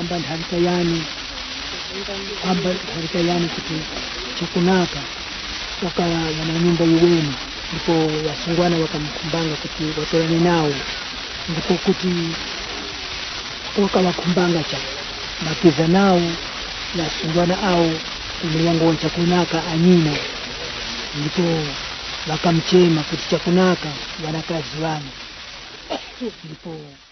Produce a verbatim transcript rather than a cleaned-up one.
amba ntalikayani amba ntalikayani kuti chakunaka wakala wana nyumba yuwenu, ndipo wasungwana wakamkumbanga kuti watolane nawo, ndipo kuti wakawakumbanga cha makiza nawo wasungwana ao kumiwango chakunaka anyina, ndipo wakamchema kuti chakunaka wanakazi wana, ndipo